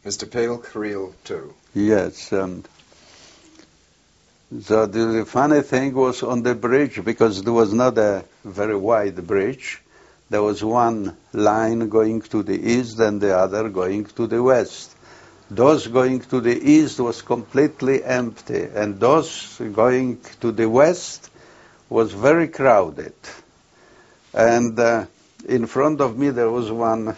Mr. Pale, Kirill too. Yes. So the funny thing was on the bridge, because there was not a very wide bridge, there was one line going to the east and the other going to the west. Those going to the east was completely empty, and those going to the west was very crowded. And in front of me there was one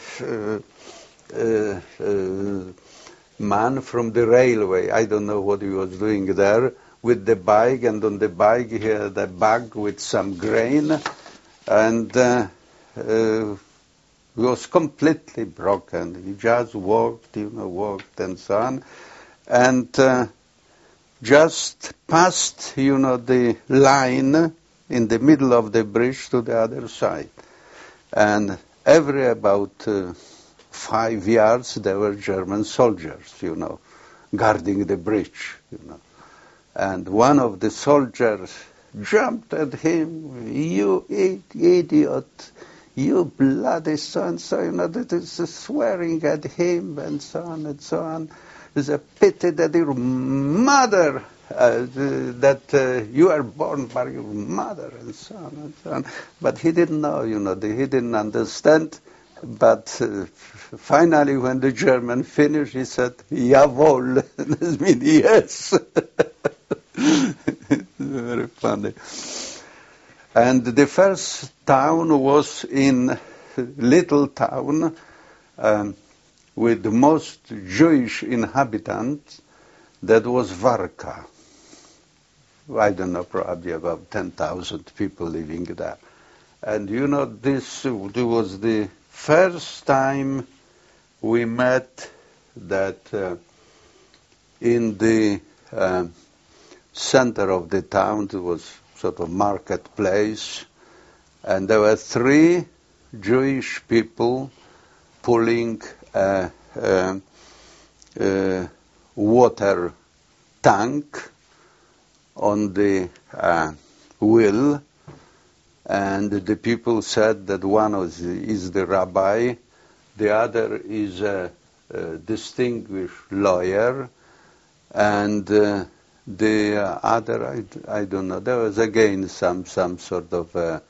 man from the railway. I don't know what he was doing there, with the bike, and on the bike he had a bag with some grain, and he was completely broken. He just walked and so on, and just passed, the line in the middle of the bridge to the other side. And every about 5 yards there were German soldiers, guarding the bridge, And one of the soldiers jumped at him, "You idiot, you bloody so-and-so," that is swearing at him and so on and so on. It's a pity that your mother, that you are born by your mother, and so on and so on. But he didn't know, he didn't understand. But finally, when the German finished, he said, "Jawohl," this means yes. Very funny. And the first town was in little town with the most Jewish inhabitants. That was Warka. I don't know, probably about 10,000 people living there. And this was the first time we met that in the center of the town. It was sort of marketplace, and there were 3 Jewish people pulling a water tank on the wheel, and the people said that one is the rabbi, the other is a distinguished lawyer, and the other, I don't know. There was again some sort of,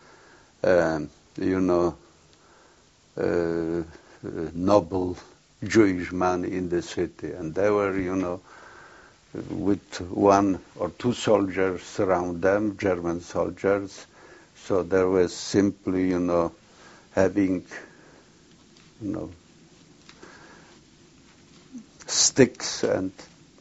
noble Jewish man in the city, and they were, with 1 or 2 soldiers around them, German soldiers. So there was simply, having, sticks and,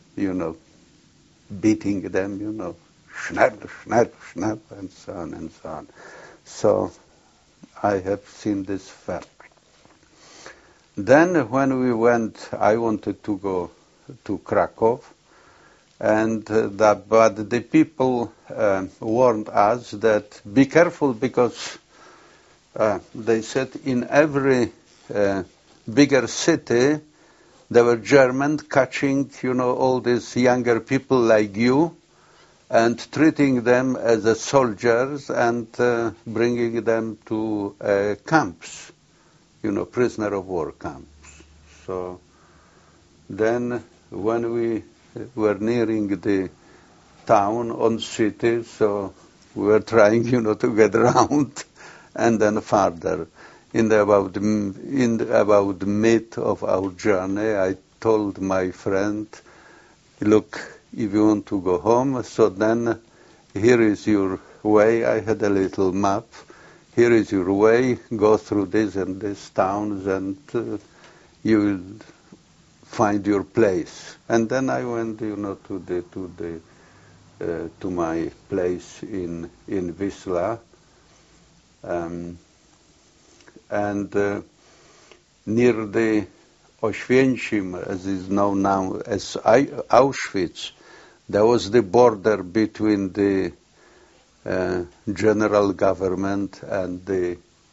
beating them, schnell, schnell, schnell, and so on and so on. So I have seen this fact. Then when we went, I wanted to go to Krakow, and but the people warned us that be careful, because they said in every bigger city there were Germans catching, all these younger people like you, and treating them as soldiers and bringing them to camps, prisoner of war camps. So then when we were nearing the town on city, so we were trying, to get around, and then farther. In about mid of our journey, I told my friend, "Look, if you want to go home, so then here is your way." I had a little map. "Here is your way. Go through this and these towns, and you will find your place." And then I went, to my place in Wisla. And near the Oświęcim, as is known now as Auschwitz, there was the border between the general government and the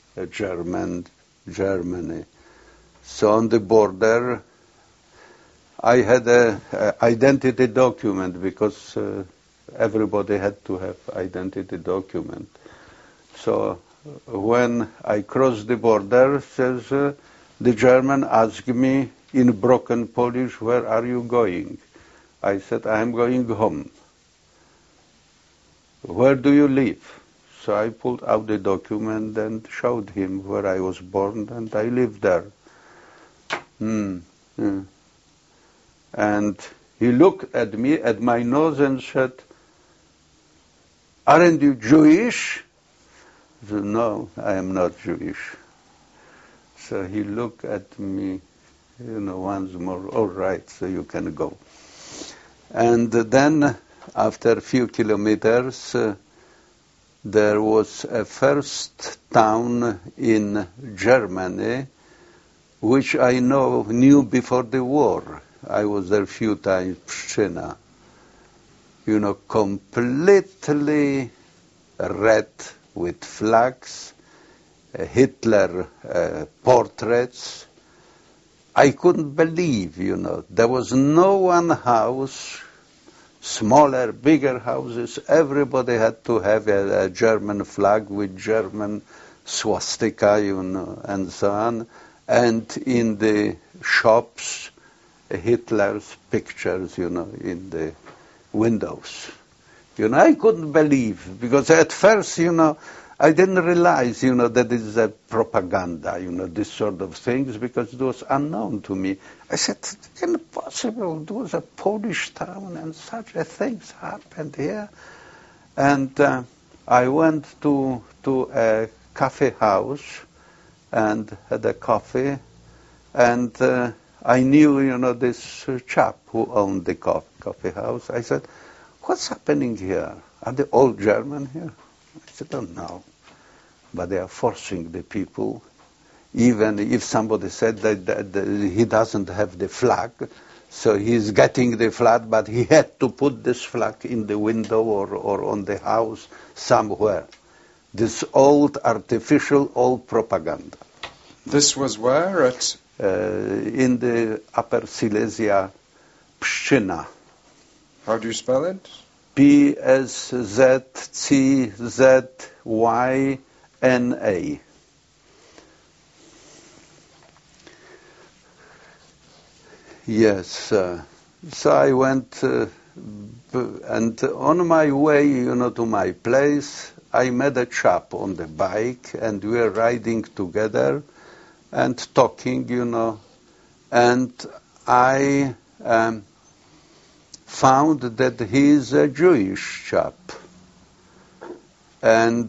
Germany. So on the border, I had a identity document, because everybody had to have identity document. So when I crossed the border, says the German asked me, in broken Polish, "Where are you going?" I said, "I am going home." "Where do you live?" So I pulled out the document and showed him where I was born, and I lived there. And he looked at me, at my nose, and said, "Aren't you Jewish?" I said, "No, I am not Jewish." So he looked at me, once more. "All right, so you can go." And then, after a few kilometers, there was a first town in Germany, which I knew before the war. I was there a few times, Pszczyna. Completely red with flags, Hitler portraits. I couldn't believe, there was no one house, smaller, bigger houses. Everybody had to have a German flag with German swastika, and so on. And in the shops, Hitler's pictures, in the windows. I couldn't believe, because at first, I didn't realize, that it is a propaganda, this sort of things, because it was unknown to me. I said, impossible, it was a Polish town and such a things happened here. And I went to a cafe house and had a coffee, and I knew, this chap who owned the coffee house. I said, "What's happening here? Are they all German here?" I said, "Don't know, but they are forcing the people. Even if somebody said that he doesn't have the flag, so he's getting the flag, but he had to put this flag in the window or on the house somewhere. This old, artificial, old propaganda." This was where? In the Upper Silesia, Pszczyna. How do you spell it? Pszczyna. Yes, so I went, and on my way, to my place, I met a chap on the bike, and we were riding together and talking, and I found that he is a Jewish chap. And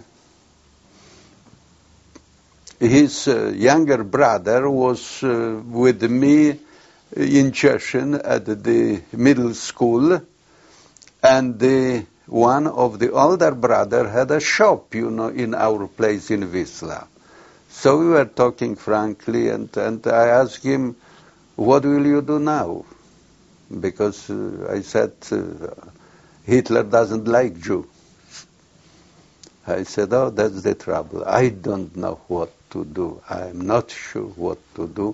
his younger brother was with me in Cieszyn at the middle school, and one of the older brother had a shop, in our place in Wisla. So we were talking frankly, and I asked him, "What will you do now?" Because I said, Hitler doesn't like Jews. I said, "Oh, that's the trouble. I don't know what to do. I'm not sure what to do.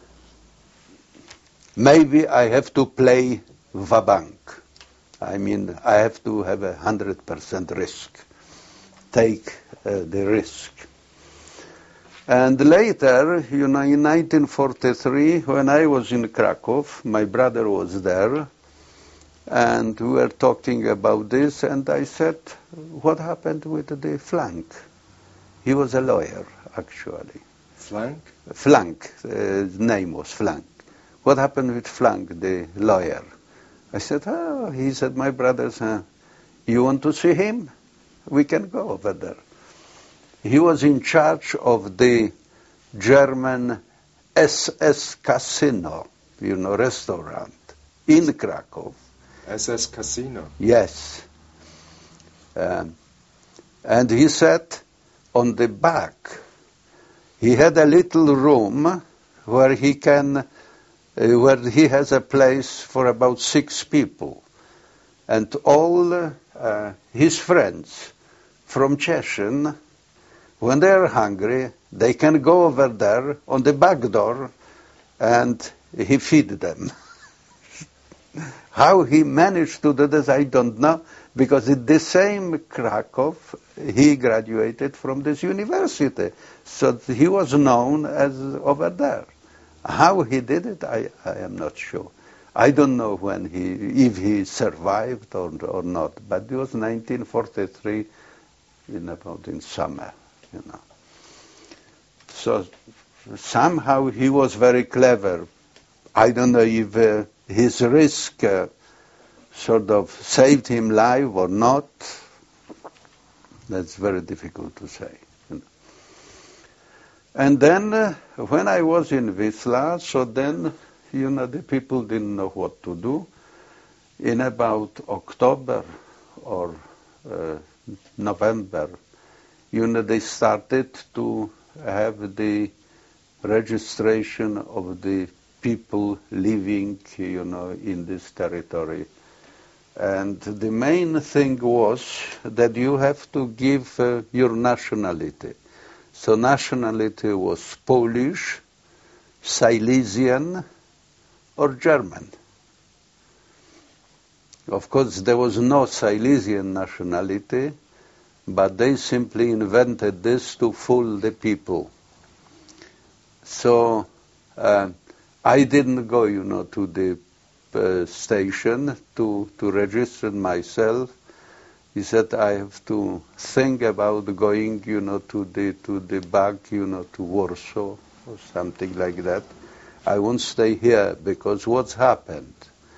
Maybe I have to play va-bank. I mean, I have to have 100% risk. Take the risk." And later, in 1943, when I was in Krakow, my brother was there, and we were talking about this, and I said, "What happened with the Flank?" He was a lawyer, actually. Flank? Flank, his name was Flank. "What happened with Flank, the lawyer?" I said, "Oh," he said, "my brother, you want to see him? We can go over there." He was in charge of the German SS Casino, restaurant in Krakow. SS Casino? Yes. And he said on the back, he had a little room where he has a place for about 6 people. And all his friends from Cieszyn, when they are hungry, they can go over there on the back door, and he feed them. How he managed to do this, I don't know, because in the same Krakow, he graduated from this university. So he was known as over there. How he did it, I am not sure. I don't know if he survived or not, but it was 1943 in summer, you know. So somehow he was very clever. I don't know if his risk sort of saved him life or not. That's very difficult to say. You know. And then when I was in Wisla, so then, you know, the people didn't know what to do. In about October or November, you know, they started to have the registration of the people living, you know, in this territory. And the main thing was that you have to give your nationality. So nationality was Polish, Silesian, or German. Of course, there was no Silesian nationality, but they simply invented this to fool the people. So I didn't go, you know, to the station to register myself. He said I have to think about going, you know, to the back, you know, to Warsaw or something like that. I won't stay here because what's happened?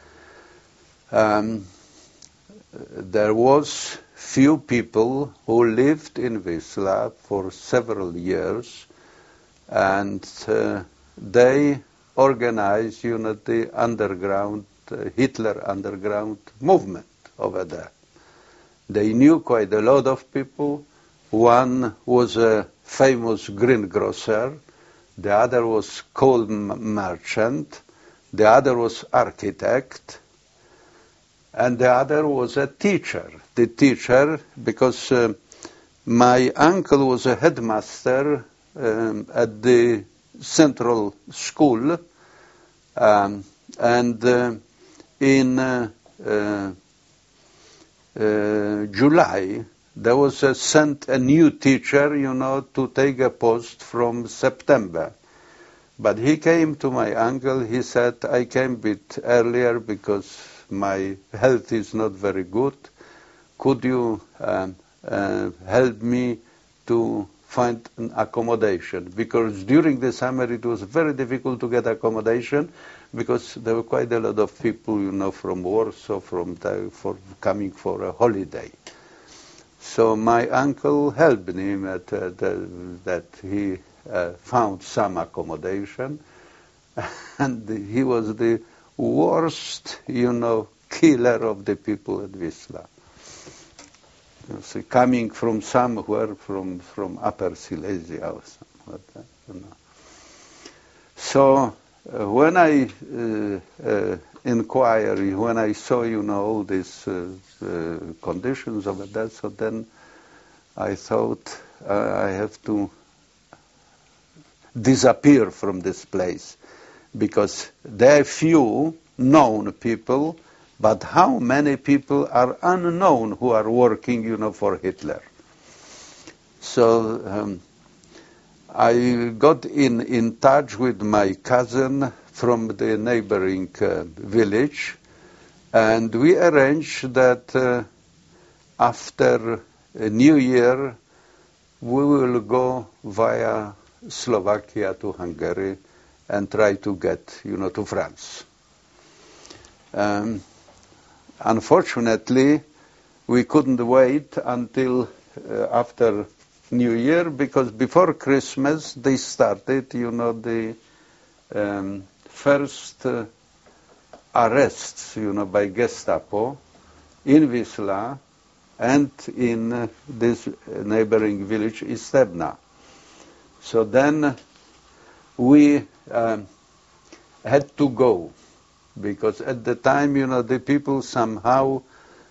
There was few people who lived in Wisla for several years, and they organized, you know, the underground, Hitler underground movement over there. They knew quite a lot of people. One was a famous greengrocer, the other was coal merchant, the other was architect, and the other was a teacher. The teacher, because my uncle was a headmaster at the central school, and in July there was sent a new teacher, you know, to take a post from September. But he came to my uncle, he said, I came a bit earlier because my health is not very good. Could you help me to find an accommodation? Because during the summer it was very difficult to get accommodation because there were quite a lot of people, you know, from Warsaw, for coming for a holiday. So my uncle helped him that he found some accommodation, and he was the worst, you know, killer of the people at Wisla. So coming from somewhere, from Upper Silesia or something like that, you know. So when I inquired, when I saw, you know, all these conditions over there, so then I thought I have to disappear from this place, because there are few known people, but how many people are unknown who are working, you know, for Hitler? So I got in touch with my cousin from the neighboring village, and we arranged that after New Year we will go via Slovakia to Hungary and try to get, you know, to France. Unfortunately, we couldn't wait until after New Year, because before Christmas they started, you know, the first arrests, you know, by Gestapo in Wisla and in this neighboring village, Istebna. So then we had to go, because at the time, you know, the people somehow,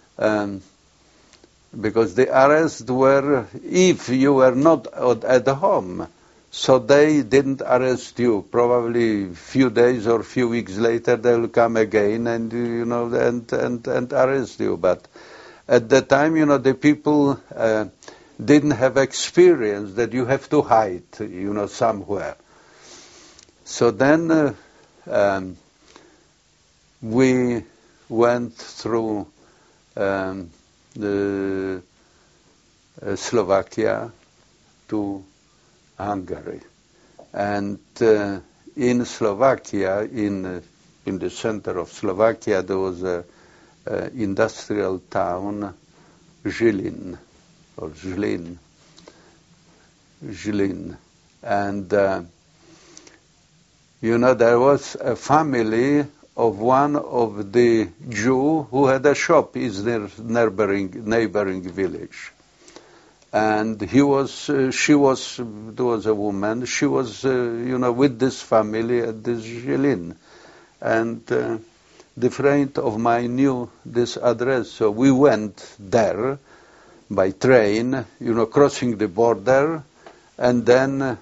because the arrests were, if you were not at home, so they didn't arrest you. Probably a few days or a few weeks later they will come again and, you know, and arrest you. But at the time, you know, the people didn't have experience that you have to hide, you know, somewhere. So then we went through the Slovakia to Hungary. And in Slovakia, in the center of Slovakia, there was a industrial town, Žilin, or Žilin. And, there was a family of one of the Jew who had a shop in their neighboring village. And there was a woman, she was, with this family at this Žilin. And the friend of mine knew this address, so we went there by train, crossing the border, and then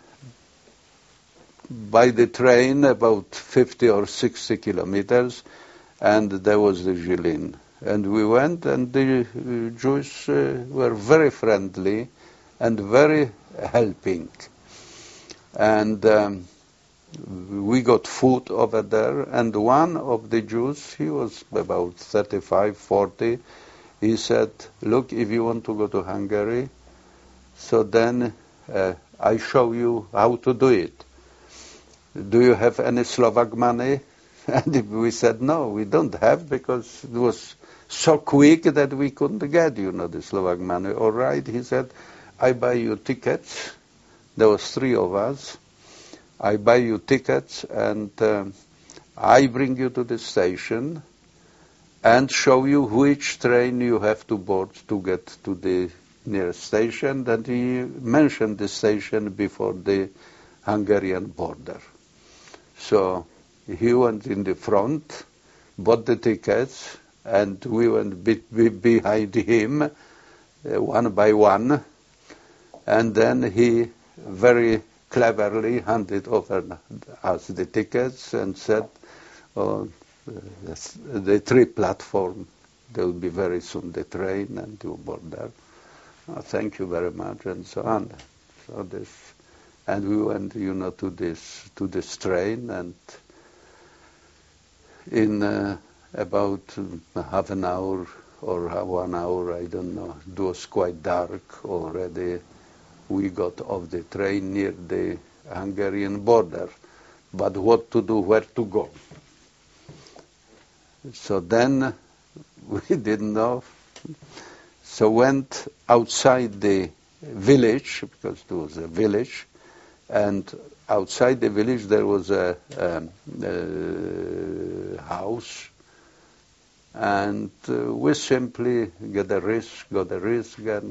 by the train about 50 or 60 kilometers, and there was the Žilin. And we went, and the Jews were very friendly and very helping. And we got food over there, and one of the Jews, he was about 35, 40, he said, look, if you want to go to Hungary, so then I show you how to do it. Do you have any Slovak money? And we said, no, we don't have, because it was so quick that we couldn't get, the Slovak money. All right, he said, I buy you tickets. There was 3 of us. I buy you tickets, and I bring you to the station and show you which train you have to board to get to the nearest station. And he mentioned the station before the Hungarian border. So he went in the front, bought the tickets, and we went behind him, one by one, and then he very cleverly handed over us the tickets and said, the 3 platform, there will be very soon the train, and you board there. Thank you very much, and so on. And we went, to this train, and in about half an hour or 1 hour, I don't know, it was quite dark already. We got off the train near the Hungarian border. But what to do, where to go? So then we didn't know. So went outside the village, because there was a village, and outside the village there was a house, and we simply got a risk, and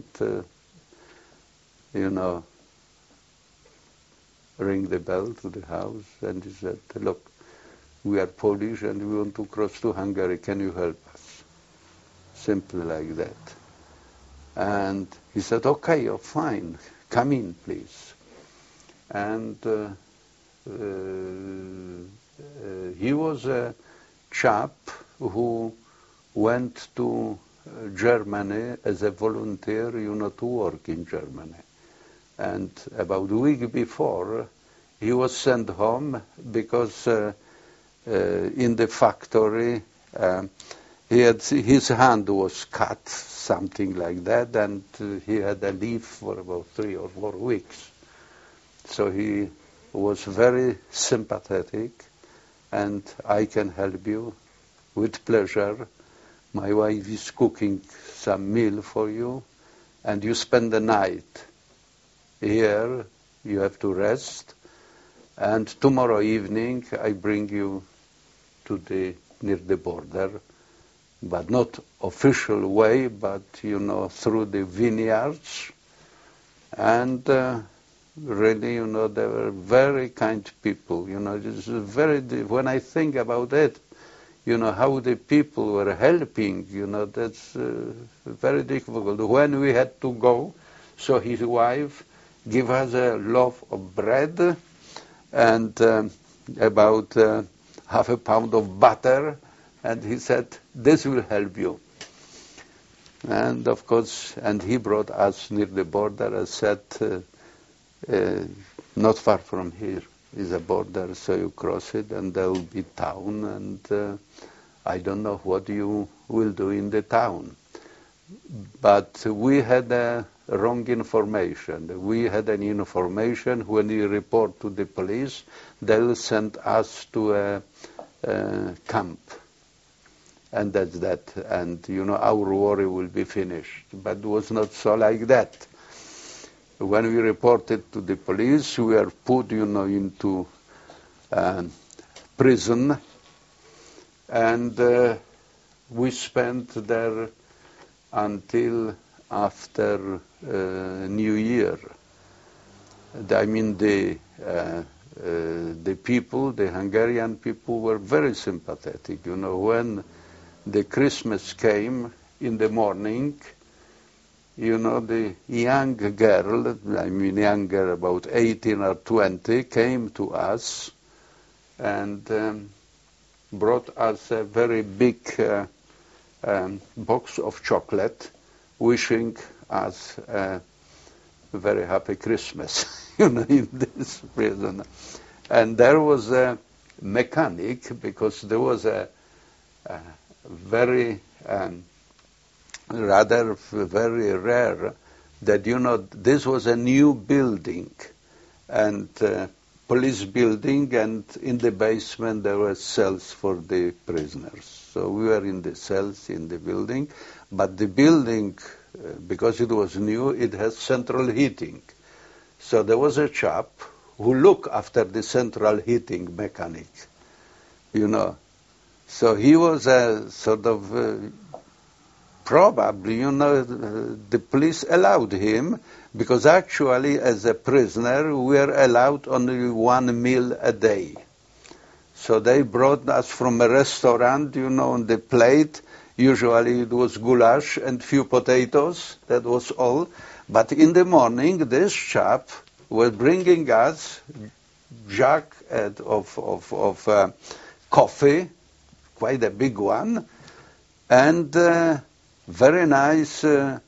ring the bell to the house, and he said, look, we are Polish and we want to cross to Hungary, can you help us? Simply like that. And he said, okay, you're fine, come in, please. And he was a chap who went to Germany as a volunteer, to work in Germany. And about a week before, he was sent home because in the factory his hand was cut, something like that, and he had a leave for about 3 or 4 weeks. So he was very sympathetic, and I can help you with pleasure. My wife is cooking some meal for you, and you spend the night here. You have to rest, and tomorrow evening I bring you to near the border, but not official way, but through the vineyards. And really, they were very kind people. It's very. When I think about it, how the people were helping. That's very difficult. When we had to go, so his wife gave us a loaf of bread and about half a pound of butter, and he said, this will help you. And of course, and he brought us near the border, as said, not far from here, is a border, so you cross it, and there will be town, and I don't know what you will do in the town. But we had a wrong information. We had an information when we report to the police, they'll send us to a camp. And that's that. And, our worry will be finished. But it was not so like that. When we reported to the police, we were put, into prison. And we spent there until after New Year. I mean, the people, the Hungarian people, were very sympathetic. When the Christmas came in the morning, the young girl, younger, about 18 or 20, came to us and brought us a very big box of chocolate, wishing us a very happy Christmas, in this prison. And there was a mechanic, because there was a very very rare that, this was a new building, and police building, and in the basement there were cells for the prisoners. So we were in the cells in the building, but the building, because it was new, it has central heating. So there was a chap who looked after the central heating mechanic, So he was a sort of, probably, the police allowed him, because actually as a prisoner we were allowed only 1 meal a day. So they brought us from a restaurant, on the plate. Usually it was goulash and few potatoes, that was all. But in the morning this chap was bringing us jug of coffee, quite a big one, and very nice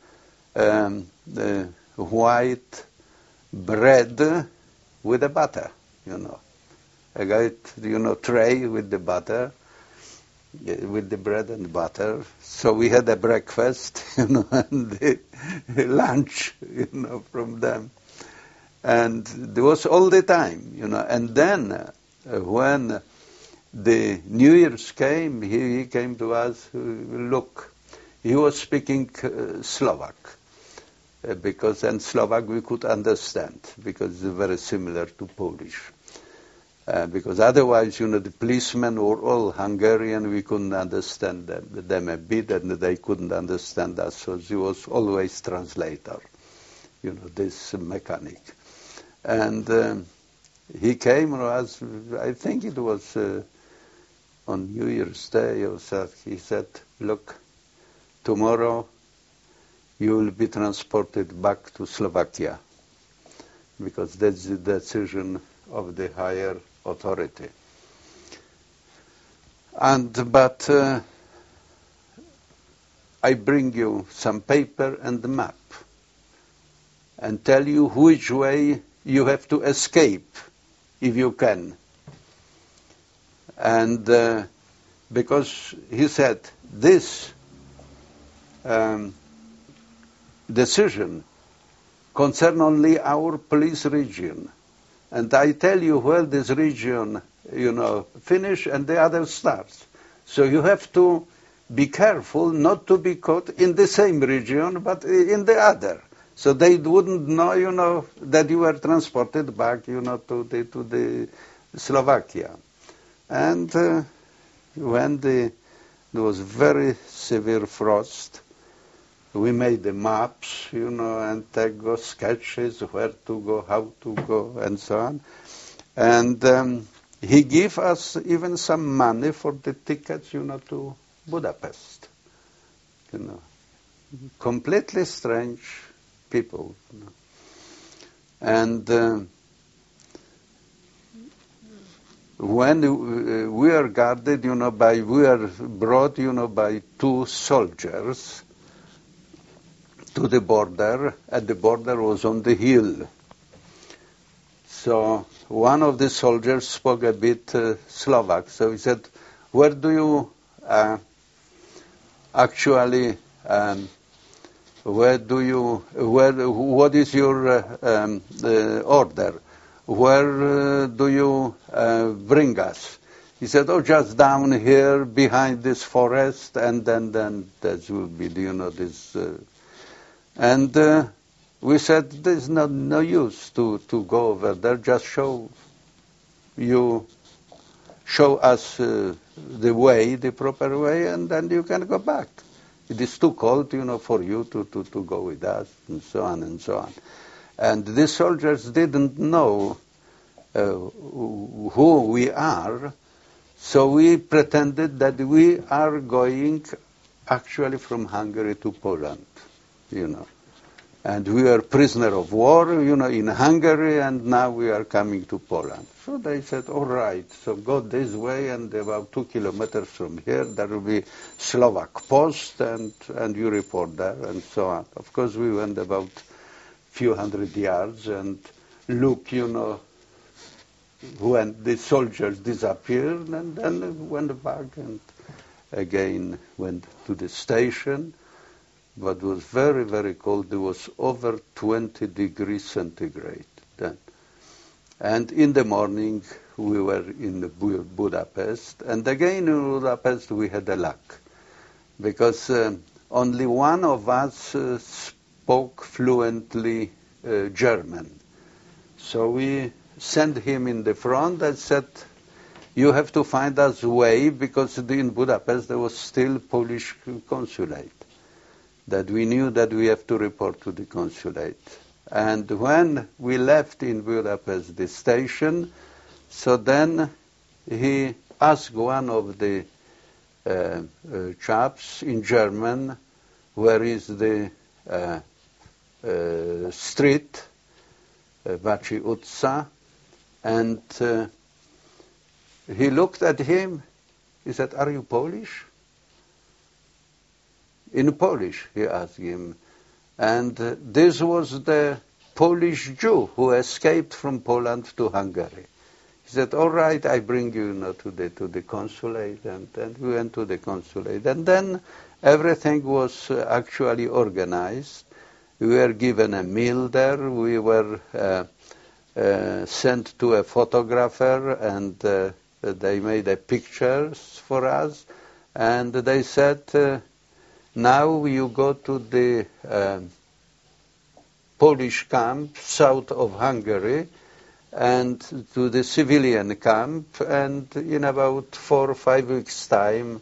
white bread with the butter, I got, tray with the butter, with the bread and butter. So we had a breakfast, and the lunch, from them. And there was all the time, And then when the New Year's came, he came to us, look, he was speaking Slovak, and Slovak we could understand, because it's very similar to Polish. Because otherwise, the policemen were all Hungarian, we couldn't understand them a bit, and they couldn't understand us, so he was always translator, this mechanic. And he came to us, I think it was on New Year's Day, or so, he said, look, tomorrow you will be transported back to Slovakia, because that's the decision of the higher authority. But I bring you some paper and a map and tell you which way you have to escape, if you can. And because he said, this decision concerns only our police region. And I tell you where this region, finish and the other starts. So you have to be careful not to be caught in the same region, but in the other. So they wouldn't know, that you were transported back, to the Slovakia. And when there was very severe frost, we made the maps, and take sketches, where to go, how to go, and so on. And he gave us even some money for the tickets, to Budapest. Completely strange people. And when we are guarded, we are brought, by 2 soldiers to the border, and the border was on the hill. So one of the soldiers spoke a bit Slovak. So he said, where do you actually, what is your order? Where do you bring us? He said, oh, just down here behind this forest, and then that will be, this. And we said, there's no use to go over there, just show us the way, the proper way, and then you can go back. It is too cold, for you to go with us, and so on and so on. And these soldiers didn't know who we are, so we pretended that we are going actually from Hungary to Poland, And we were prisoner of war, in Hungary, and now we are coming to Poland. So they said, all right, so go this way, and about 2 kilometers from here, there will be Slovak post, and you report there, and so on. Of course, we went about few hundred yards, and look, when the soldiers disappeared, and then went back, and again went to the station. But it was very, very cold. It was over 20 degrees centigrade then. And in the morning, we were in Budapest. And again in Budapest, we had a luck. Because only one of us spoke fluently German. So we sent him in the front and said, you have to find us a way, because in Budapest there was still Polish consulate. That we knew that we have to report to the consulate. And when we left in Budapest the station, so then he asked one of the chaps in German, where is the street, Váci utca, and he looked at him, he said, are you Polish? In Polish, he asked him. And this was the Polish Jew who escaped from Poland to Hungary. He said, all right, I bring you to the consulate. And we went to the consulate. And then everything was actually organized. We were given a meal there. We were sent to a photographer, and they made pictures for us. And they said, now you go to the Polish camp south of Hungary and to the civilian camp, and in about 4 or 5 weeks' time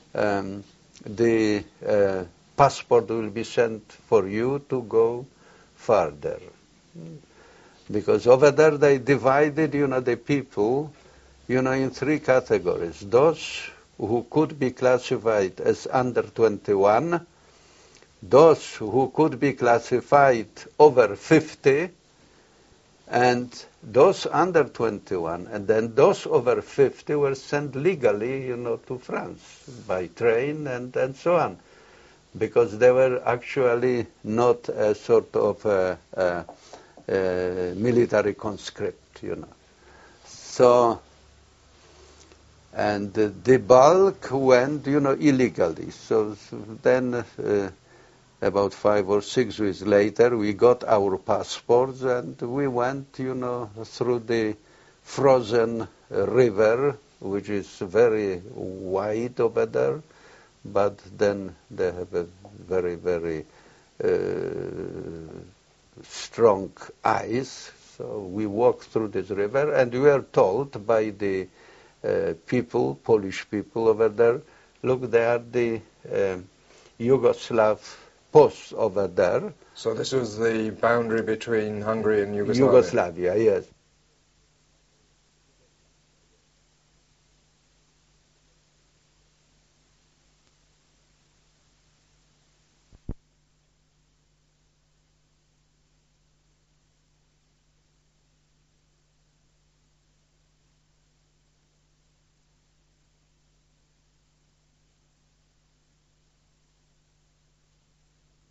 the passport will be sent for you to go further. Because over there they divided, the people, in 3 categories. Those who could be classified as under 21, those who could be classified over 50, and those under 21, and then those over 50 were sent legally, to France by train and so on, because they were actually not a sort of military conscript, So. And the bulk went, illegally. So then, about 5 or 6 weeks later, we got our passports, and we went, through the frozen river, which is very wide over there, but then they have a very, very strong ice. So we walked through this river, and we were told by the Polish people over there, look, they are the Yugoslav posts over there. So this was the boundary between Hungary and Yugoslavia? Yugoslavia, yes.